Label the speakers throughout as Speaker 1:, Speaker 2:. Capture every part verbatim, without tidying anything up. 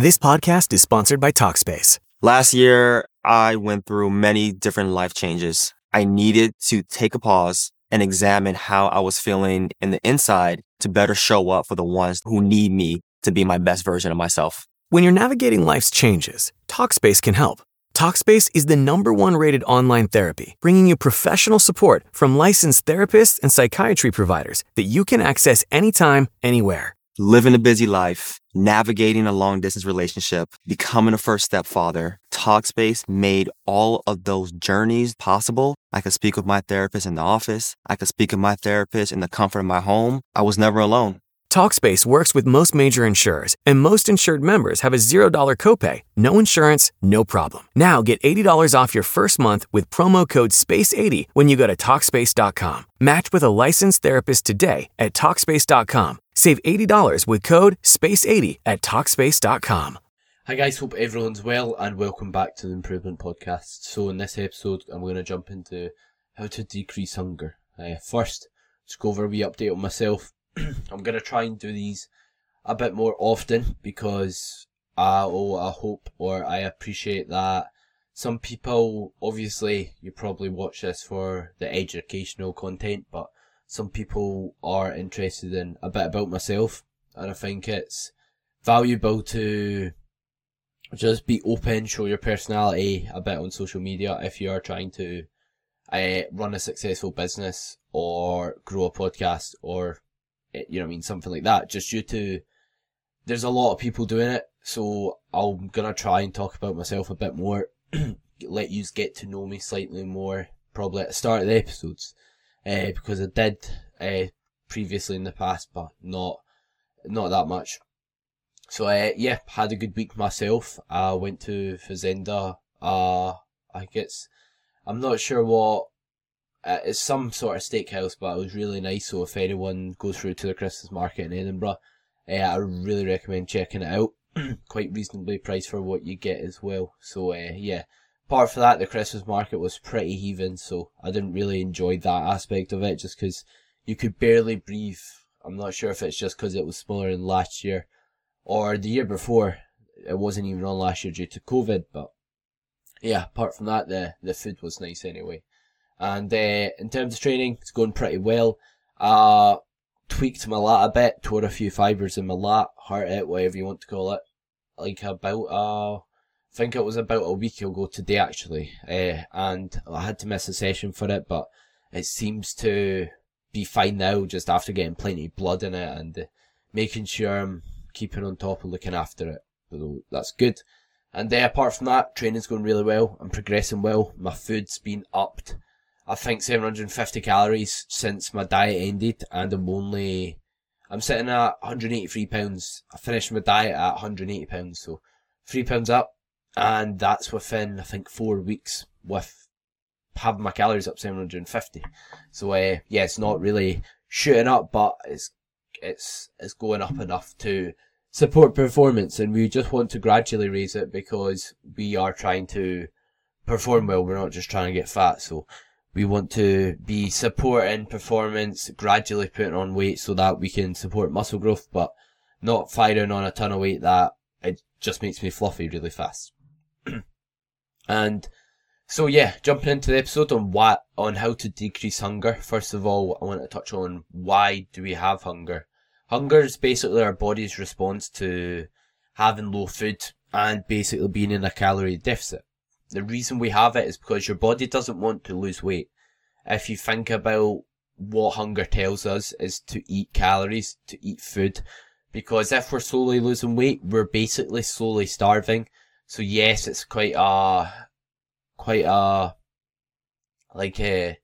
Speaker 1: This podcast is sponsored by Talkspace.
Speaker 2: Last year, I went through many different life changes. I needed to take a pause and examine how I was feeling in the inside to better show up for the ones who need me to be my best version of myself.
Speaker 1: When you're navigating life's changes, Talkspace can help. Talkspace is the number one rated online therapy, bringing you professional support from licensed therapists and psychiatry providers that you can access anytime, anywhere.
Speaker 2: Living a busy life, navigating a long-distance relationship, becoming a first-step father, Talkspace made all of those journeys possible. I could speak with my therapist in the office. I could speak with my therapist in the comfort of my home. I was never alone.
Speaker 1: Talkspace works with most major insurers, and most insured members have a zero dollars copay. No insurance, no problem. Now get eighty dollars off your first month with promo code space eighty when you go to Talkspace dot com. Match with a licensed therapist today at Talkspace dot com. Save eighty dollars with code space eighty at Talkspace dot com.
Speaker 3: Hi guys, hope everyone's well and welcome back to the Improvement Podcast. So in this episode, I'm going to jump into how to decrease hunger. Uh, first, let's go over a wee update on myself. I'm going to try and do these a bit more often because I, oh, I hope or I appreciate that some people, obviously you probably watch this for the educational content, but some people are interested in a bit about myself, and I think it's valuable to just be open, show your personality a bit on social media if you are trying to uh, run a successful business or grow a podcast or you know what I mean, something like that, just due to, there's a lot of people doing it, so I'm gonna try and talk about myself a bit more, let you get to know me slightly more, probably at the start of the episodes, uh, because I did, uh, previously in the past, but not, not that much. So, uh, yeah, had a good week myself. I went to Fazenda, uh, I guess, I'm not sure what, Uh, it's some sort of steakhouse, but it was really nice. So if anyone goes through to the Christmas market in Edinburgh, uh, I really recommend checking it out. Quite reasonably priced for what you get as well. So uh, yeah, apart from that, the Christmas market was pretty heaving, so I didn't really enjoy that aspect of it, just because you could barely breathe. I'm not sure if it's just because it was smaller than last year, or the year before. It wasn't even on last year due to COVID, but yeah, apart from that, the, the food was nice anyway. And uh, in terms of training, it's going pretty well. Uh, tweaked my lat a bit, tore a few fibres in my lat, hurt it, whatever you want to call it. Like about, uh, I think it was about a week ago today actually. Uh, and I had to miss a session for it, but it seems to be fine now, just after getting plenty of blood in it and uh, making sure I'm keeping on top and looking after it. So that's good. And uh, apart from that, training's going really well. I'm progressing well. My food's been upped. I think seven hundred fifty calories since my diet ended, and I'm only, I'm sitting at one hundred eighty-three pounds. I finished my diet at one hundred eighty pounds, so three pounds up, and that's within, I think, four weeks with having my calories up seven hundred fifty. So, uh, yeah, it's not really shooting up, but it's, it's, it's going up enough to support performance, and we just want to gradually raise it because we are trying to perform well. We're not just trying to get fat, so we want to be supporting performance, gradually putting on weight so that we can support muscle growth, but not firing on a ton of weight that it just makes me fluffy really fast. And so yeah, jumping into the episode on what, on how to decrease hunger. First of all, I want to touch on why do we have hunger. Hunger is basically our body's response to having low food and basically being in a calorie deficit. The reason we have it is because your body doesn't want to lose weight. If you think about what hunger tells us is to eat calories, to eat food. Because if we're slowly losing weight, we're basically slowly starving. So yes, it's quite a, quite a, like a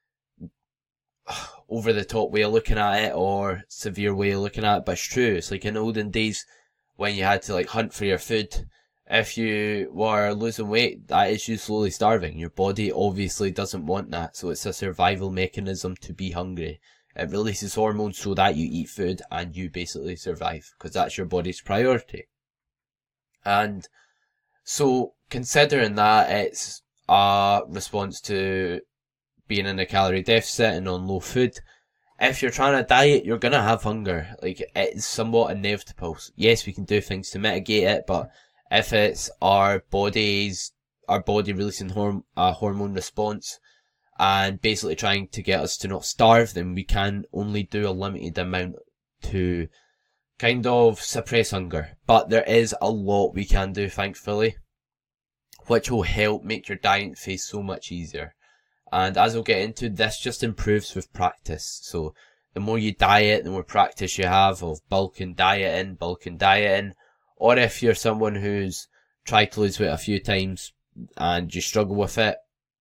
Speaker 3: over the top way of looking at it, or severe way of looking at it, but it's true. It's like in olden days when you had to like hunt for your food. If you were losing weight, that is you slowly starving. Your body obviously doesn't want that, so it's a survival mechanism to be hungry. It releases hormones so that you eat food and you basically survive, because that's your body's priority. And so, considering that it's a response to being in a calorie deficit and on low food, if you're trying to diet, you're gonna have hunger. Like, it's somewhat inevitable. Yes, we can do things to mitigate it, but if it's our bodies, our body releasing horm- a hormone response and basically trying to get us to not starve, then we can only do a limited amount to kind of suppress hunger. But there is a lot we can do, thankfully, which will help make your diet phase so much easier. And as we'll get into, this just improves with practice. So the more you diet, the more practice you have of bulking, dieting, bulking, dieting. Or if you're someone who's tried to lose weight a few times and you struggle with it,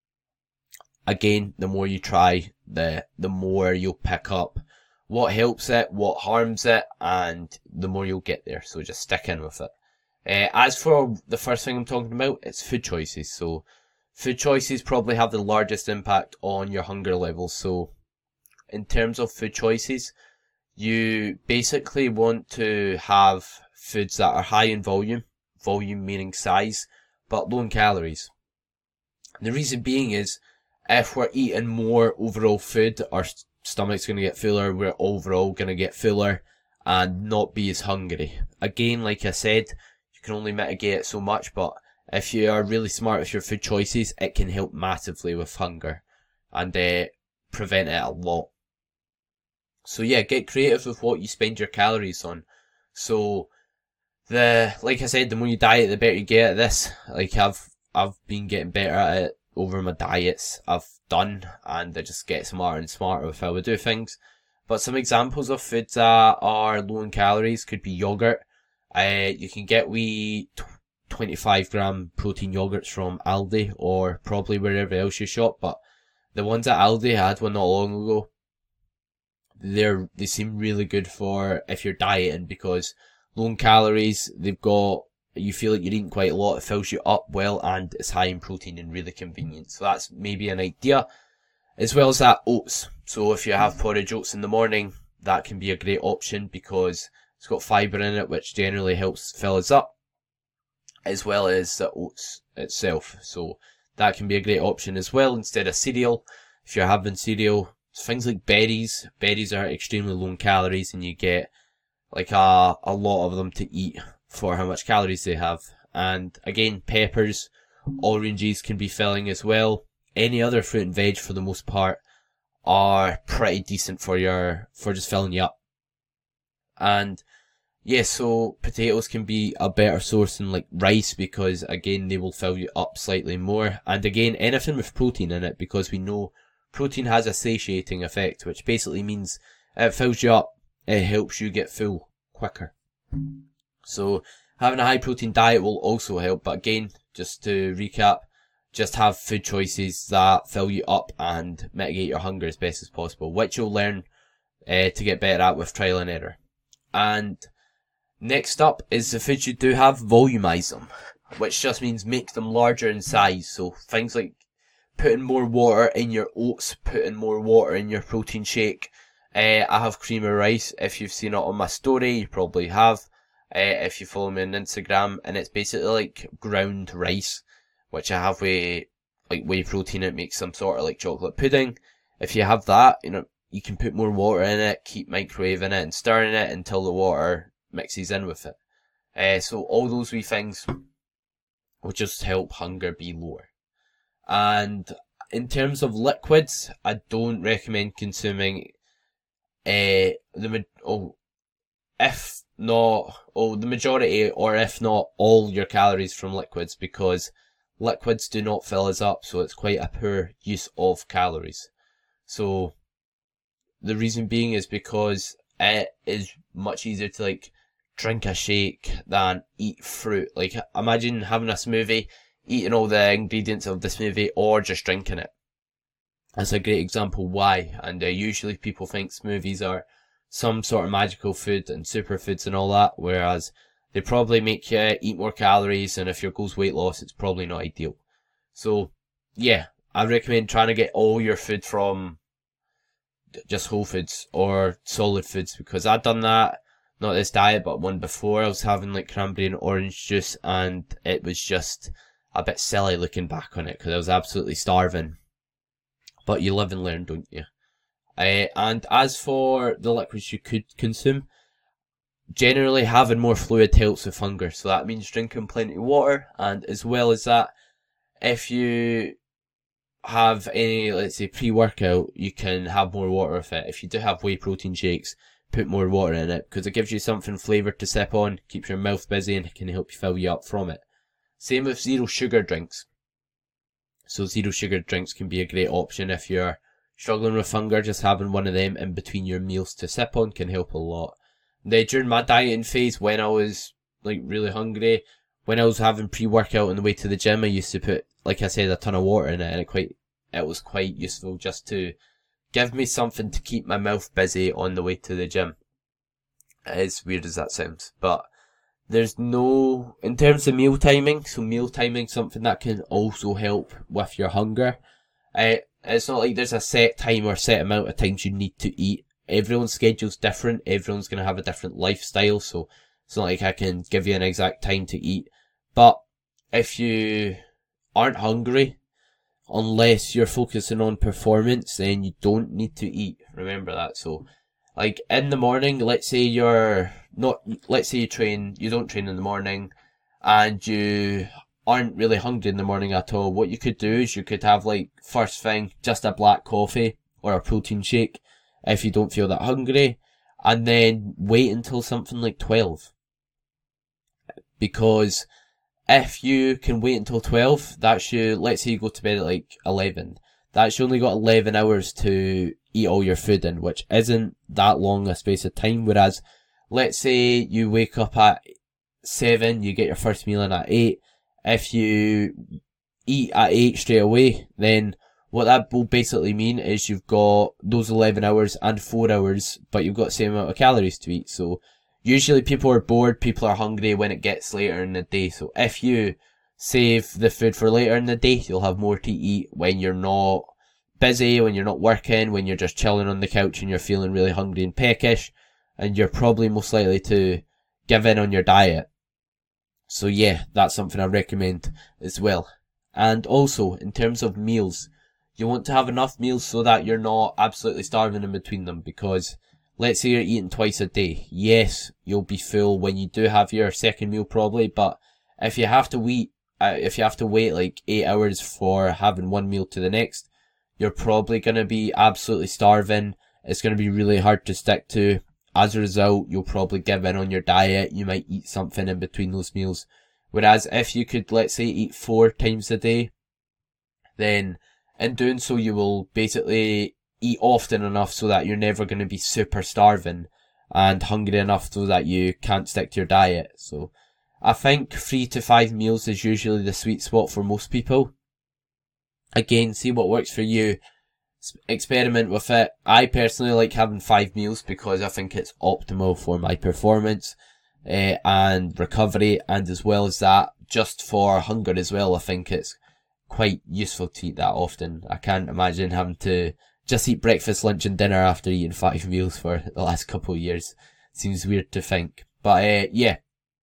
Speaker 3: again, the more you try, the the more you'll pick up what helps it, what harms it, and the more you'll get there. So just stick in with it. Uh, as for the first thing I'm talking about, it's food choices. So food choices probably have the largest impact on your hunger levels. So in terms of food choices, you basically want to have foods that are high in volume, volume meaning size, but low in calories. The reason being is, if we're eating more overall food, our stomach's going to get fuller, we're overall going to get fuller and not be as hungry. Again, like I said, you can only mitigate it so much, but if you are really smart with your food choices, it can help massively with hunger and uh, prevent it a lot. So yeah, get creative with what you spend your calories on. So the like I said, the more you diet, the better you get at this. Like I've I've been getting better at it over my diets I've done, and I just get smarter and smarter with how I do things. But some examples of foods that are low in calories could be yogurt. Uh, you can get wee twenty-five gram protein yogurts from Aldi or probably wherever else you shop, but the ones at Aldi, I had one not long ago. They're, they seem really good for if you're dieting, because low in calories, they've got, you feel like you're eating quite a lot, it fills you up well, and it's high in protein and really convenient. So that's maybe an idea. As well as that, oats. So if you have porridge oats in the morning, that can be a great option because it's got fibre in it, which generally helps fill us up, as well as the oats itself. So that can be a great option as well instead of cereal. If you're having cereal, things like berries. Berries are extremely low in calories, and you get like a, a lot of them to eat for how much calories they have. And again, peppers, oranges can be filling as well. Any other fruit and veg, for the most part, are pretty decent for your, for just filling you up. And yeah, so potatoes can be a better source than like rice, because again, they will fill you up slightly more. And again, anything with protein in it, because we know protein has a satiating effect, which basically means it fills you up, it helps you get full quicker. So having a high protein diet will also help, but again, just to recap, just have food choices that fill you up and mitigate your hunger as best as possible, which you'll learn uh, to get better at with trial and error. And next up is the foods you do have, volumize them, which just means make them larger in size. So things like putting more water in your oats, putting more water in your protein shake. Uh, I have cream of rice. If you've seen it on my story, you probably have. Uh, if you follow me on Instagram, and it's basically like ground rice, which I have with like whey protein. It makes some sort of like chocolate pudding. If you have that, you know, you can put more water in it, keep microwaving it and stirring it until the water mixes in with it. Uh, so all those wee things will just help hunger be lower. And in terms of liquids, I don't recommend consuming uh, the oh, if not oh the majority, or if not all, your calories from liquids, because liquids do not fill us up, so it's quite a poor use of calories. So the reason being is because it is much easier to like drink a shake than eat fruit. Like imagine having a smoothie, eating all the ingredients of the smoothie, or just drinking it. That's a great example why. And uh, usually people think smoothies are some sort of magical food and superfoods and all that, whereas they probably make you eat more calories, and if your goal's weight loss, it's probably not ideal. So yeah, I recommend trying to get all your food from just whole foods or solid foods, because I've done that, not this diet, but one before. I was having like cranberry and orange juice, and it was just a bit silly looking back on it, because I was absolutely starving. But you live and learn, don't you? Uh, and as for the liquids you could consume, generally having more fluid helps with hunger. So that means drinking plenty of water, and as well as that, if you have any, let's say, pre-workout, you can have more water with it. If you do have whey protein shakes, put more water in it, because it gives you something flavoured to sip on, keeps your mouth busy, and can help you fill you up from it. Same with zero sugar drinks. So zero sugar drinks can be a great option if you're struggling with hunger. Just having one of them in between your meals to sip on can help a lot. Then during my dieting phase, when I was like really hungry, when I was having pre-workout on the way to the gym, I used to put, like I said, a ton of water in it, and it quite it was quite useful just to give me something to keep my mouth busy on the way to the gym. As weird as that sounds, but there's no, in terms of meal timing, so meal timing something that can also help with your hunger. Uh, it's not like there's a set time or set amount of times you need to eat. Everyone's schedule's different, everyone's going to have a different lifestyle, so it's not like I can give you an exact time to eat. But if you aren't hungry, unless you're focusing on performance, then you don't need to eat. Remember that. So, like, in the morning, let's say you're not, let's say you train, you don't train in the morning, and you aren't really hungry in the morning at all. What you could do is you could have, like, first thing, just a black coffee or a protein shake if you don't feel that hungry, and then wait until something like twelve. Because if you can wait until twelve, that's you, let's say you go to bed at like eleven, that's you only got eleven hours to eat all your food in, which isn't that long a space of time. Whereas, let's say you wake up at seven, you get your first meal in at eight, if you eat at eight straight away, then what that will basically mean is you've got those eleven hours and four hours, but you've got the same amount of calories to eat. So usually people are bored, people are hungry when it gets later in the day. So if you save the food for later in the day, you'll have more to eat when you're not busy, when you're not working, when you're just chilling on the couch and you're feeling really hungry and peckish, and you're probably most likely to give in on your diet. So yeah, that's something I recommend as well. And also, in terms of meals, you want to have enough meals so that you're not absolutely starving in between them, because let's say you're eating twice a day. Yes, you'll be full when you do have your second meal probably, but if you have to wait, uh, if you have to wait like eight hours for having one meal to the next, you're probably going to be absolutely starving. It's going to be really hard to stick to. As a result, you'll probably give in on your diet. You might eat something in between those meals. Whereas if you could, let's say, eat four times a day, then in doing so, you will basically eat often enough so that you're never going to be super starving and hungry enough so that you can't stick to your diet. So I think three to five meals is usually the sweet spot for most people. Again, see what works for you. Experiment with it. I personally like having five meals because I think it's optimal for my performance uh, and recovery, and as well as that, just for hunger as well, I think it's quite useful to eat that often. I can't imagine having to just eat breakfast, lunch and dinner after eating five meals for the last couple of years. Seems weird to think. But uh, yeah.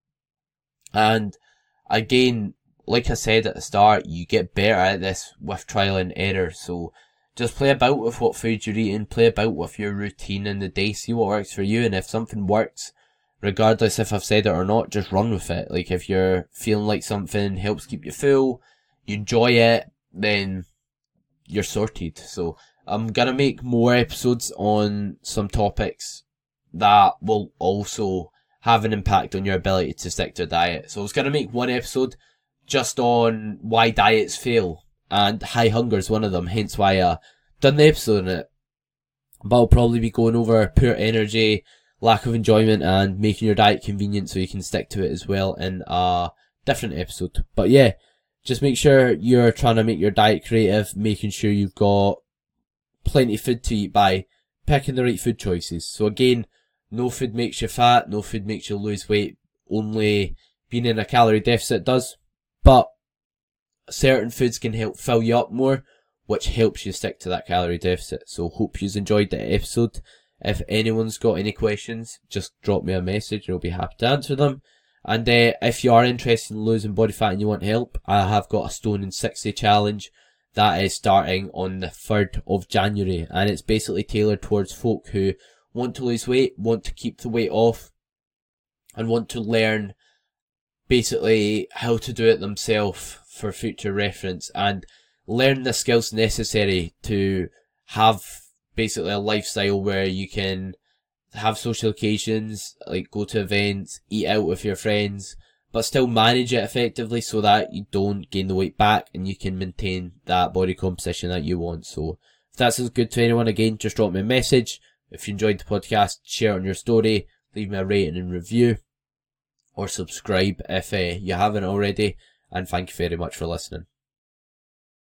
Speaker 3: And again, like I said at the start, you get better at this with trial and error. So just play about with what food you're eating, play about with your routine in the day, see what works for you, and if something works, regardless if I've said it or not, just run with it. Like if you're feeling like something helps keep you full, you enjoy it, then you're sorted. So I'm gonna make more episodes on some topics that will also have an impact on your ability to stick to a diet. So I was gonna make one episode just on why diets fail, and high hunger is one of them, hence why I done the episode on it. But I'll probably be going over poor energy, lack of enjoyment, and making your diet convenient so you can stick to it as well in a different episode. But yeah, just make sure you're trying to make your diet creative, making sure you've got plenty of food to eat by picking the right food choices. So again, no food makes you fat, no food makes you lose weight, only being in a calorie deficit does. But certain foods can help fill you up more, which helps you stick to that calorie deficit. So hope you've enjoyed the episode. If anyone's got any questions, just drop me a message and I'll be happy to answer them. And uh, if you are interested in losing body fat and you want help, I have got a Stone in sixty challenge that is starting on the third of January, and it's basically tailored towards folk who want to lose weight, want to keep the weight off, and want to learn basically how to do it themselves for future reference, and learn the skills necessary to have basically a lifestyle where you can have social occasions, like go to events, eat out with your friends, but still manage it effectively so that you don't gain the weight back and you can maintain that body composition that you want. So if that sounds good to anyone, again, just drop me a message. If you enjoyed the podcast, share it on your story, leave me a rating and review, or subscribe if uh, you haven't already, and thank you very much for listening.